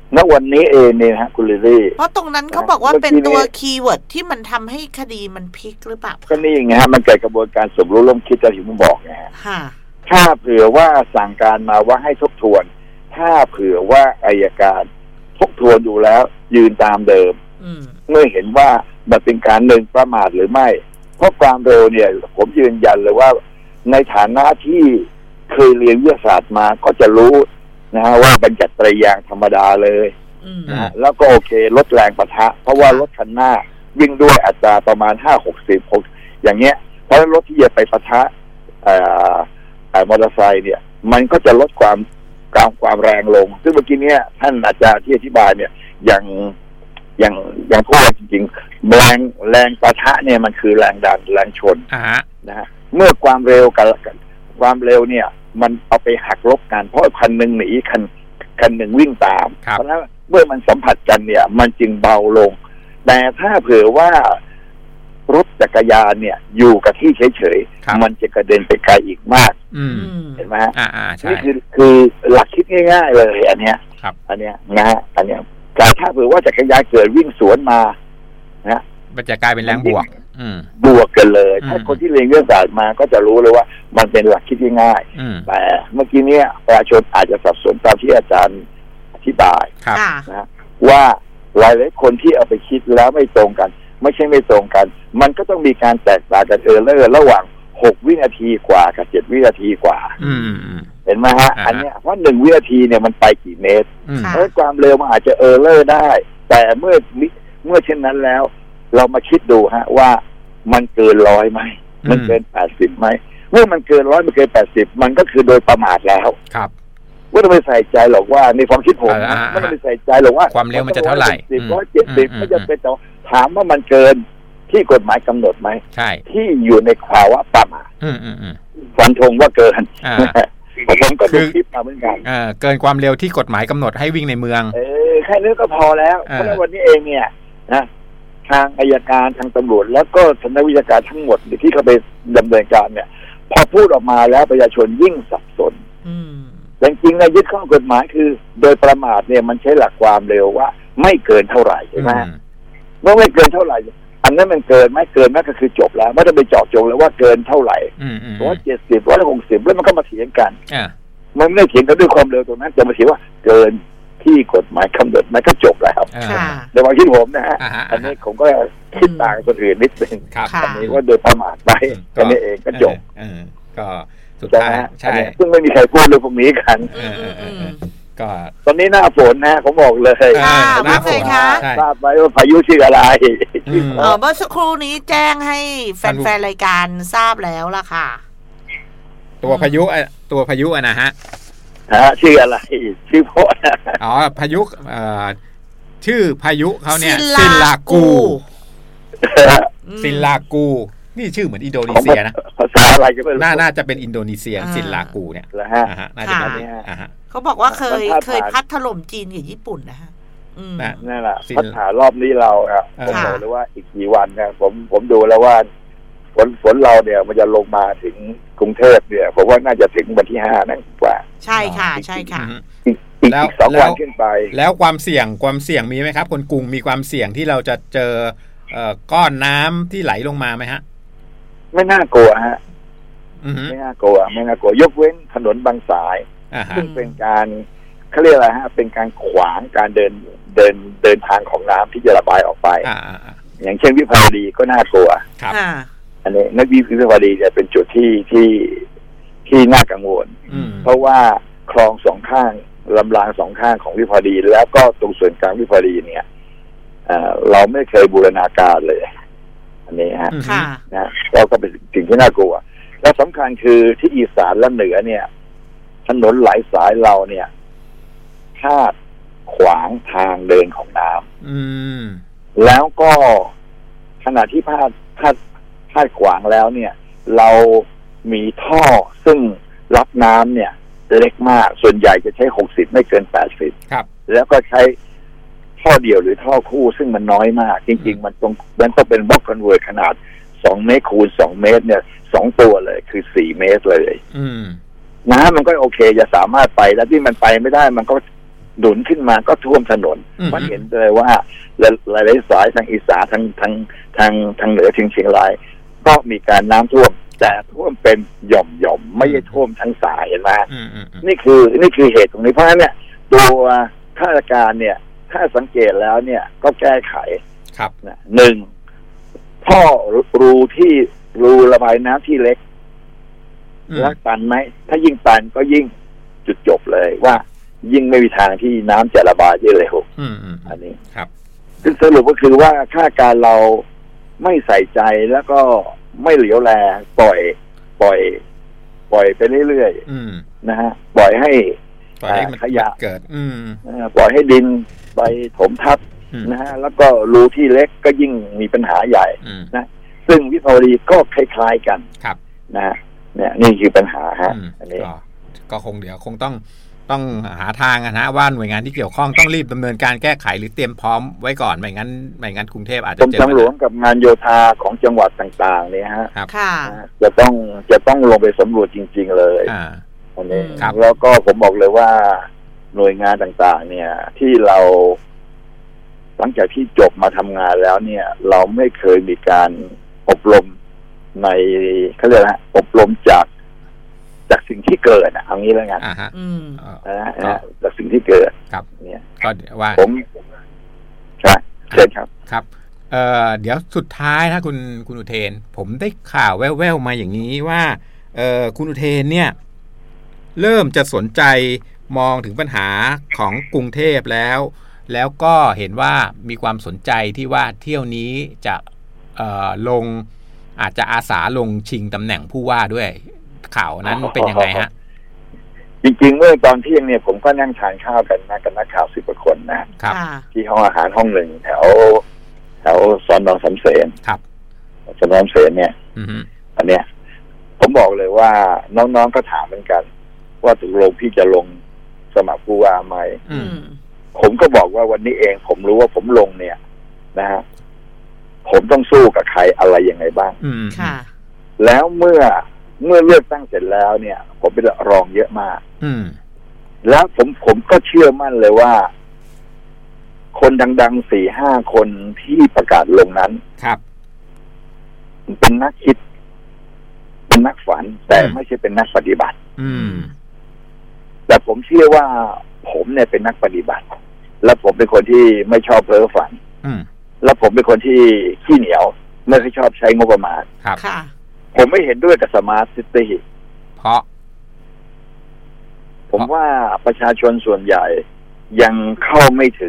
ณวันนี้เองเนี่ยฮะคุณลิลลี่เพราะตรงนั้นเขาบอกว่าเป็นตัวคีย์เวิร์ดที่มันทำให้คดีมันพลิกหรือเปล่าก็นี่ไงฮะมันเกิดกระบวนการสมรู้ร่วมคิดที่ผมบอกไงฮะถ้าเผื่อว่าสั่งการมาว่าให้ทบทวนถ้าเผื่อว่าอัยการทบทวนอยู่แล้วยืนตามเดิมเมื่อเห็นว่ามันเป็นการหนึ่งประมาทหรือไม่เพราะความเร็วเนี่ยผมยืนยันเลยว่าในฐานะที่เคยเรียนวิทยาศาสตร์มาก็จะรู้นะฮะว่าบัญญัติไตรยางธรรมดาเลยนะแล้วก็โอเคลดแรงปะทะเพราะว่ารถคันหน้าวิ่งด้วยอัตราประมาณ5-60อย่างเงี้ยเพราะรถที่จะไปปะทะมอเตอร์ไซค์เนี่ยมันก็จะลดความแรงลงซึ่งเมื่อกี้เนี้ยท่านอาจารย์ที่อธิบายเนี่ยอย่างพูดจริงๆแรงปะทะเนี่ยมันคือแรงดันแรงชนนะฮะเมื่อความเร็วกับความเร็วเนี่ยมันเอาไปหักลบกันเพราะคันหนึ่งหนีคันหนึ่งวิ่งตามเพราะฉะนั้นเมื่อมันสัมผัสกันเนี่ยมันจึงเบาลงแต่ถ้าเผื่อว่ารถจักรยานเนี่ยอยู่กับที่เฉยๆมันจะกระเด็นไปไกลอีกมากเห็นไหมฮะนี่คือหลักคิดง่ายๆเลยอันเนี้ยนะฮะอันเนี้ยแต่ถ้าเผื่อว่าจักรยานเกิดวิ่งสวนมานะมันจะกลายเป็นแรงบวกบวกกันเลยถ้าคนที่เรียนวิทยาศาสตร์มาก็จะรู้เลยว่ามันเป็นหลักคิดง่ายๆแต่เมื่อกี้เนี้ยประชาชนอาจจะสับสนตามที่อาจารย์อธิบายนะว่าหลายๆคนที่เอาไปคิดแล้วไม่ตรงกันไม่ใช่ไม่ตรงกันมันก็ต้องมีการแตกต่างกันระหว่าง6 วินาทีกว่ากับ7 วินาทีกว่าเห็นไหมฮะอันเนี้ยเพราะ1 วินาทีเนี่ยมันไปกี่เมตรเพราะความเร็วมันอาจจะได้แต่เมื่อเช่นนั้นแล้วเรามาคิดดูฮะว่ามันเกิน100ไหมมันเกิน80ไหมเมื่อมันเกิน100มันเกิน80มันก็คือโดยประมาทแล้วครับไม่ต้องไปใส่ใจหรอกว่าในความคิดผมไม่ต้องไปใส่ใจหรอกว่าความเร็วมันจะเท่าไหร่ 170ไม่จะเป็นต่อถามว่ามันเกินที่กฎหมายกำหนดไหมใช่ที่อยู่ในภาวะประมาทฟันธงว่าเกินผมก็ดูคลิปมาเหมือนกันเกินความเร็วที่กฎหมายกำหนดให้วิ่งในเมืองแค่นี้ก็พอแล้วเพราะวันนี้เองเนี่ยนะทางอัยการทางตำรวจแล้วก็ทางนักวิชาการทั้งหมดที่เขาไปดำเนินการเนี่ยพอพูดออกมาแล้วประชาชนยิ่งสับสนแต่จริงๆในยึดข้อกฎหมายคือโดยประมาทเนี่ยมันใช้หลักความเร็วว่าไม่เกินเท่าไหร่ใช่ไหมเมื่อไม่เกินเท่าไหร่อันนั้นมันเกินไหมเกินไหมก็คือจบแล้วไม่ต้องไปเจาะจงเลยว่าเกินเท่าไหร่170 160แล้วมันก็มาเถียงกันมันไม่ได้เถียงกันด้วยความเร็วตรงนั้นจะมาเถียงว่าเกินที่กฎหมายกำหนดมันก็จบแล้วในความคิดผมนะฮะอันนี้ผมก็คิดต่างคนอื่นนิดนึงอันนี้ว่าโดยประมาทไปอันนี้เองก็จบก็สุดท้ายใช่ซึ่งไม่มีใครพูดเรื่องพวกนี้กันก็ตอนนี้หน้าฝนนะผมบอกเลยหน้าฝนทราบไว้ว่าพายุชื่ออะไรเมื่อสักครู่นี้แจ้งให้แฟนๆรายการทราบแล้วล่ะค่ะตัวพายุนะฮะชื่ออะไรชื่อพ่อพายุชื่อพายุเขาเนี่ยซินลากูนี่ชื่อเหมือนอินโดนีเซียนะภาษาอะไรก็ไม่รู้น่าจะเป็นอินโดนีเซียซินลากูเนี่ยน่าจะเป็นนี้เขาบอกว่าเคยพัดถล่มจีนกับญี่ปุ่นนะฮะนั่นแหละพัดถารอบนี้เราผมบอกเลยว่าอีกกี่วันนะผมดูแล้วว่าฝนเราเนี่ยมันจะลงมาถึงกรุงเทพเนี่ยผมว่าน่าจะถึงวันที่5นั่นกว่าใช่ค่ะใช่ค่ะอีก2 วันขึ้นไปแล้วความเสี่ยงมีไหมครับคนกรุงมีความเสี่ยงที่เราจะเจอก้อนน้ำที่ไหลลงมาไหมฮะไม่น่ากลัวฮะไม่น่ากลัวยกเว้นถนนบางสายซึ่งเป็นการเขาเรียกอะไรฮะเป็นการขวางการเดินทางของน้ำที่จะระบายออกไปอย่างเช่นวิภาวดีก็น่ากลัวครับอันนี้นักวิภาวดีจะเป็นจุดที่น่ากังวลเพราะว่าคลอง2 ข้างลำราง2 ข้างของวิภาวดีแล้วก็ตรงส่วนกลางวิภาวดีเนี่ยเราไม่เคยบูรณาการเลยอันนี้ฮะนะก็เป็นสิ่งที่น่ากลัวและสำคัญคือที่อีสานและเหนือเนี่ยถนนหลายสายเราเนี่ยพาดขวางทางเดินของน้ำแล้วก็ขณะที่พาดขวางแล้วเนี่ยเรามีท่อซึ่งรับน้ำเนี่ยเล็กมากส่วนใหญ่จะใช้60ไม่เกิน80 ครับแล้วก็ใช้ท่อเดียวหรือท่อคู่ซึ่งมันน้อยมากจริงๆมันต้องเป็นบล็อกคอนเวอร์ขนาด2 เมตรคูณ2 เมตรเนี่ย2 ตัวเลยคือ4 เมตรเลยน้ำมันก็โอเคจะสามารถไปแล้วที่มันไปไม่ได้มันก็หนุนขึ้นมาก็ท่วมถนนมันเห็นเลยว่าหลายๆสายทางอีสานทางเหนือถึงเชียงรายก็มีการน้ำท่วมแต่ท่วมเป็นหย่อมๆไม่ใช่ท่วมทั้งสายนะนี่คือเหตุตรงนี้เพราะฉะนั้นเนี่ยตัวข้าราชการเนี่ยถ้าสังเกตแล้วเนี่ยก็แก้ไขครับนะหนึ่งท่อรูระบายน้ำที่เล็กแล้วตันไหมถ้ายิ่งตันก็ยิ่งจุดจบเลยว่ายิ่งไม่มีทางที่น้ำจะระบายได้เร็วอันนี้ครับซึ่งสรุปก็คือว่าข้าราชการเราไม่ใส่ใจแล้วก็ไม่เหลียวแลปล่อยไปเรื่อยๆนะฮะปล่อยให้ขยะเกิดปล่อยให้ดินไปถมทับนะฮะแล้วก็รูที่เล็กก็ยิ่งมีปัญหาใหญ่นะซึ่งวิภาวดีก็คล้ายๆกันครับนะฮะเนี่ยนี่คือปัญหาฮะอันนี้ก็คงเดี๋ยวคงต้องหาทางนะว่าหน่วยงานที่เกี่ยวข้องต้องรีบดำเนินการแก้ไขหรือเตรียมพร้อมไว้ก่อนไม่งั้นกรุงเทพอาจจะเจอกรมทางหลวงกับงานโยธาของจังหวัดต่างๆเนี่ยฮะจะต้องลงไปสำรวจจริงๆเลยอันนี้แล้วก็ผมบอกเลยว่าหน่วยงานต่างๆเนี่ยที่เราหลังจากที่จบมาทำงานแล้วเนี่ยเราไม่เคยมีการอบรมในเขาเรียกนะอบรมจากสิ่งที่เกิดเอางี้แล้วกันจากสิ่งที่เกิดครับเนี่ยก็ว่าผมใช่เชิญครับครับเดี๋ยวสุดท้ายนะคุณอุเทนผมได้ข่าวแว่วๆมาอย่างนี้ว่าคุณอุเทนเนี่ยเริ่มจะสนใจมองถึงปัญหาของกรุงเทพแล้วก็เห็นว่ามีความสนใจที่ว่าเที่ยวนี้จะลงอาจจะอาสาลงชิงตำแหน่งผู้ว่าด้วยข่าวนั้นเป็นยังไงฮะจริงๆเมื่อตอนเที่ยงเนี่ยผมก็นั่งทานข้าวกันนะกับนักข่าว10 กว่าคนนะครับที่ห้องอาหารห้องหนึ่งแถวสน.สำเสนครับสน.สำเสนเนี่ยอันเนี้ยผมบอกเลยว่าน้องๆก็ถามเหมือนกันว่าตกลงพี่จะลงสมัครผู้ว่าไหมผมก็บอกว่าวันนี้เองผมรู้ว่าผมลงเนี่ยนะฮะผมต้องสู้กับใครอะไรยังไงบ้างแล้วเมื่อเลือกตั้งเสร็จแล้วเนี่ยผมเป็นรองเยอะมากแล้วผมก็เชื่อมั่นเลยว่าคนดังๆ 4-5 คนที่ประกาศลงนั้นครับเป็นนักคิดเป็นนักฝันแต่ไม่ใช่เป็นนักปฏิบัติแต่ผมเชื่อว่าผมเนี่ยเป็นนักปฏิบัติและผมเป็นคนที่ไม่ชอบเพ้อฝันและผมเป็นคนที่ขี้เหนียวไม่ค่อยชอบใช้งบประมาณครับผมไม่เห็นด้วยกับสมาร์ทซิตี้เพราะผมว่าประชาชนส่วนใหญ่ยังเข้าไม่ถึง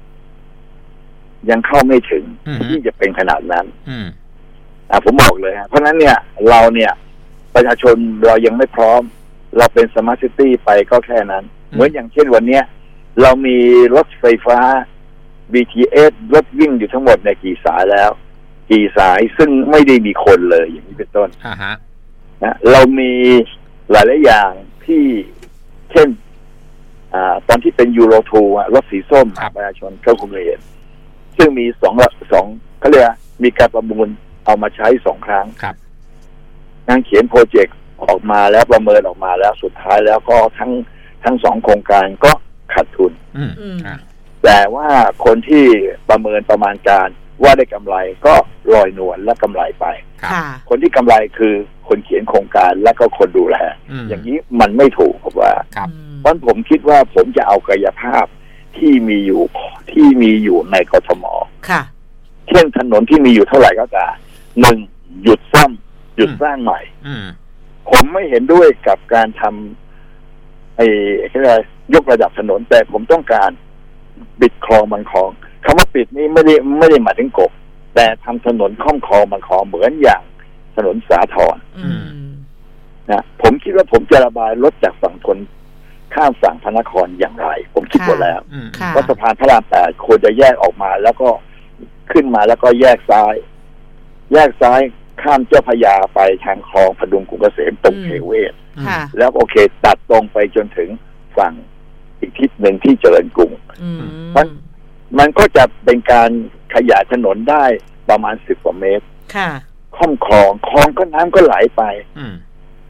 ที่จะเป็นขนาดนั้นผมบอกเลยฮะเพราะนั้นเนี่ยเราเนี่ยประชาชนเรายังไม่พร้อมเราเป็นสมาร์ทซิตี้ไปก็แค่นั้นเหมือนอย่างเช่นวันนี้เรามีรถไฟฟ้า BTS รถวิ่งอยู่ทั้งหมดในกี่สายแล้วกี่สายซึ่งไม่ได้มีคนเลยอย่างนี้เป็นต้นนะเรามีหลายๆอย่างที่เช่นตอนที่เป็นยูโร2รถสีส้มประชาชนเขาคงเห็นซึ่งมีสองเขาเรียกมีการประมูลเอามาใช้2 ครั้งงานเขียนโปรเจกต์ออกมาแล้วประเมินออกมาแล้วสุดท้ายแล้วก็ทั้ง2 โครงการก็ขาดทุนแต่ว่าคนที่ประมาณการว่าได้กำไรก็ลอยนวลและกำไรไปคนที่กำไรคือคนเขียนโครงการและก็คนดูแลอย่างนี้มันไม่ถูกผมว่าเพราะผมคิดว่าผมจะเอากายภาพที่มีอยู่ในกทมเช่นถนนที่มีอยู่เท่าไหร่ก็ตาม1หยุดสร้างใหม่ผมไม่เห็นด้วยกับการทำยกระดับถนนแต่ผมต้องการปิดคลองบางคลองคำว่าปิดนี่ไม่ได้หมายถึงกบแต่ทำถนนข้อมคลองบางคลองเหมือนอย่างถนนสาทรนะผมคิดว่าผมจะระบายรถจากฝั่งทนข้ามฝั่งพระนครอย่างไรผมคิดหมดแล้วว่าสะพานพระราม8ควรจะแยกออกมาแล้วก็ขึ้นมาแล้วก็แยกซ้ายข้ามเจ้าพระยาไปทางคลองพดุงกรุงเกษมตรงเทเวศแล้วโอเคตัดตรงไปจนถึงฝั่งอีกทิศหนึ่งที่เจริญกรุงมันก็จะเป็นการขยายถนนได้ประมาณ10 กว่าเมตรข้อมคลองก็น้ำก็ไหลไปถ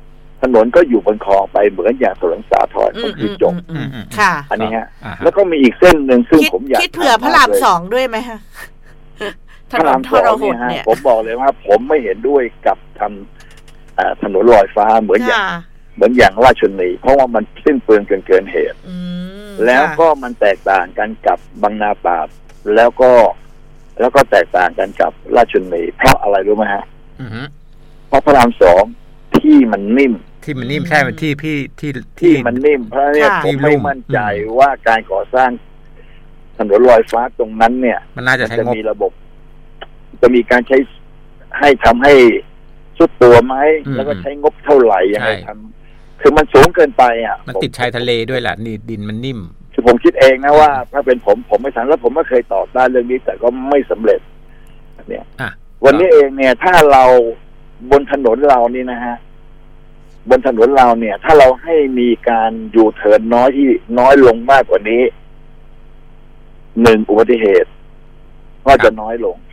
ถนนก็อยู่บนคลองไปเหมือนอย่างถนนสาทรก็คือจบค่ะอันนี้ฮะแล้วก็มีอีกเส้นหนึ่งซึ่งผมอยากคิดเผื่อพระราม2ด้วยไหมฮะพระราม2เนี่ยผมบอกเลยว่าผมไม่เห็นด้วยกับทำถนนลอยฟ้าเหมือนอย่างราชชนนีเพราะว่ามันสิ้นเปลืองเกินเหตุแล้วก็มันแตกต่างกันกับบางนาตราดแล้วก็แตกต่างกันกับราชชนนีเพราะอะไรรู้ไหมฮะเพราะพระราม2ที่มันนิ่มใช่มันที่มันนิ่มเพราะเนี่ยผมไม่มั่นใจว่าการก่อสร้างถนนลอยฟ้าตรงนั้นเนี่ยมันน่าจะมีระบบจะมีการใช้ให้ทำให้สุดตัวไหมแล้วก็ใช้งบเท่าไหร่ยังไงทำคือมันสูงเกินไปอ่ะมันติดชายทะเลด้วยแหละนี่ดินมันนิ่มคือผมคิดเองนะว่าถ้าเป็นผมไม่ทันแล้วผมไม่เคยต่อต้านเรื่องนี้แต่ก็ไม่สำเร็จเนี่ยวันนี้เองเนี่ยถ้าเราบนถนนเรานี่นะฮะบนถนนเราเนี่ยถ้าเราให้มีการยูเทิร์นน้อยลงมากกว่านี้1อุบัติเหตุก็จะน้อยลง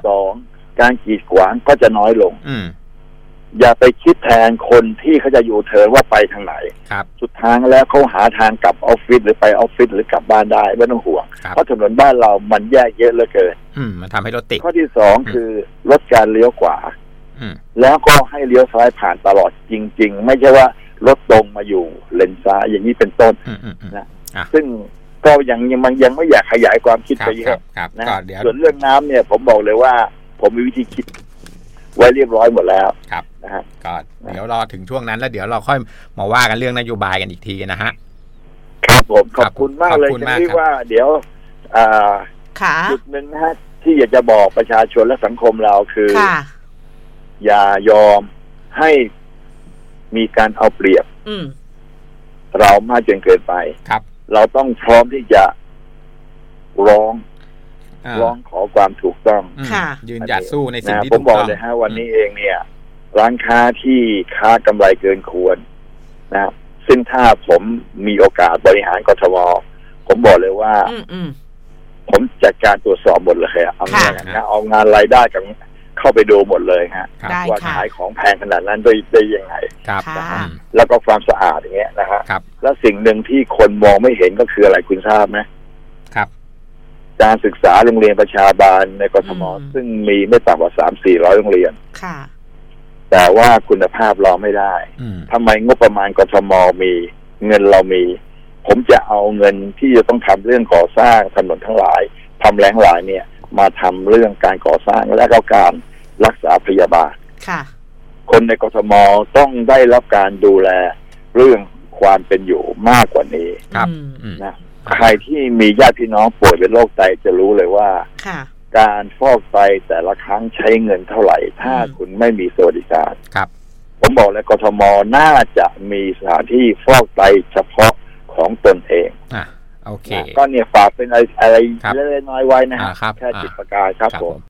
2การกีดขวางก็จะน้อยลงอย่าไปคิดแทนคนที่เขาจะยูเทิร์นว่าไปทางไหนสุดทางแล้วเขาหาทางกลับออฟฟิศหรือไปออฟฟิศหรือกลับบ้านได้ไม่ต้องห่วงเพราะถนนบ้านเรามันแยกเยอะเหลือเกินมันทำให้รถติดข้อที่2คือลดการเลี้ยวขวาแล้วก็ให้เลี้ยวซ้ายผ่านตลอดจริงๆไม่ใช่ว่ารถตรงมาอยู่เลนซ้ายอย่างนี้เป็นต้นนะซึ่งก็ยังไม่อยากขยายความคิดไปเยอะนะส่วนเรื่องน้ำเนี่ยผมบอกเลยว่าผมมีวิธีคิดไว้เรียบร้อยหมดแล้วนะฮะก็เดี๋ยวรอถึงช่วงนั้นแล้วเดี๋ยวเราค่อยมาว่ากันเรื่องนโยบายกันอีกทีนะฮะครับผมขอบคุณมากเลยที่ว่าเดี๋ยวจุดหนึ่งนะฮะที่อยากจะบอกประชาชนและสังคมเราคืออย่ายอมให้มีการเอาเปรียบเรามากจนเกินไปเราต้องพร้อมที่จะร้องขอความถูกต้องยืนหยัดสู้ในสิ่งที่ผมบอกเลยฮะวันนี้เองเนี่ยร้านค้าที่ค้ากำไรเกินควรนะซึ่งถ้าผมมีโอกาสบริหารกทมผมบอกเลยว่าผมจัดการตรวจสอบหมดเลยเอางานรายได้กับเข้าไปดูหมดเลยฮะว่าขายของแพงขนาดนั้นได้ยังไงแล้วก็ความสะอาดอย่างเงี้ยนะฮะแล้วสิ่งหนึ่งที่คนมองไม่เห็นก็คืออะไรคุณทราบไหมการศึกษาโรงเรียนประชาบาลในกทมซึ่งมีไม่ต่ำกว่า 300-400 โรงเรียนแต่ว่าคุณภาพเราไม่ได้ทำไมงบประมาณกทมมีเงินเรามีผมจะเอาเงินที่จะต้องทำเรื่องก่อสร้างถนนทั้งหลายทำแหล่งหลายเนี่ยมาทำเรื่องการก่อสร้างและก็การรักษาพยาบาลคนในกทมต้องได้รับการดูแลเรื่องความเป็นอยู่มากกว่านี้นะใครที่มีญาติพี่น้องป่วยเป็นโรคไตจะรู้เลยว่าการฟอกไตแต่ละครั้งใช้เงินเท่าไหร่ถ้าคุณไม่มีสวัสดิการผมบอกเลยกทมน่าจะมีสถานที่ฟอกไตเฉพาะของตนเองโอเคก็เนี่ยฝากเป็นอะไรเล็กน้อยไว้นะฮะแค่จิตประกายครับผม